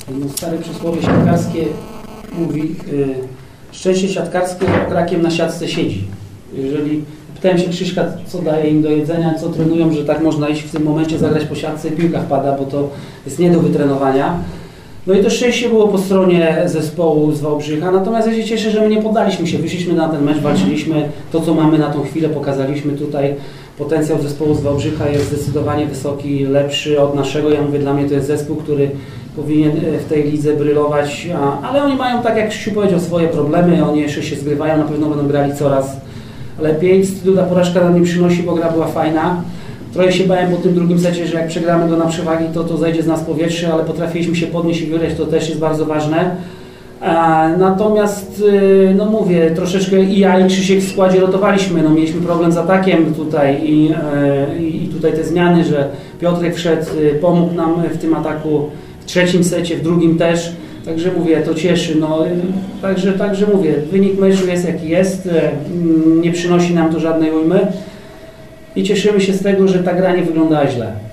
No, stare przysłowie siatkarskie mówi, szczęście siatkarskie rakiem na siatce siedzi. Jeżeli pytałem się Krzyśka, co daje im do jedzenia, co trenują, że tak można iść w tym momencie zagrać po siatce i piłka wpada, bo to jest nie do wytrenowania. No i to szczęście było po stronie zespołu z Wałbrzycha, natomiast ja się cieszę, że my nie poddaliśmy się, wyszliśmy na ten mecz, walczyliśmy, to co mamy na tą chwilę pokazaliśmy tutaj. Potencjał zespołu z Wałbrzycha jest zdecydowanie wysoki, lepszy od naszego. Ja mówię, dla mnie to jest zespół, który powinien w tej lidze brylować, ale oni mają, tak jak Krzysiu powiedział, swoje problemy, oni jeszcze się zgrywają, na pewno będą grali coraz lepiej. Ta porażka nam nie przynosi, bo gra była fajna. Trochę się bałem po tym drugim secie, że jak przegramy go na przewagi, to zejdzie z nas powietrze, ale potrafiliśmy się podnieść i wygrać, to też jest bardzo ważne. Natomiast, no mówię, troszeczkę i ja, i Krzysiek w składzie rotowaliśmy, no mieliśmy problem z atakiem tutaj i tutaj te zmiany, że Piotrek wszedł, pomógł nam w tym ataku w trzecim secie, w drugim też, także mówię, to cieszy, no, także mówię, wynik meczu jest jaki jest, nie przynosi nam to żadnej ujmy i cieszymy się z tego, że ta gra nie wyglądała źle.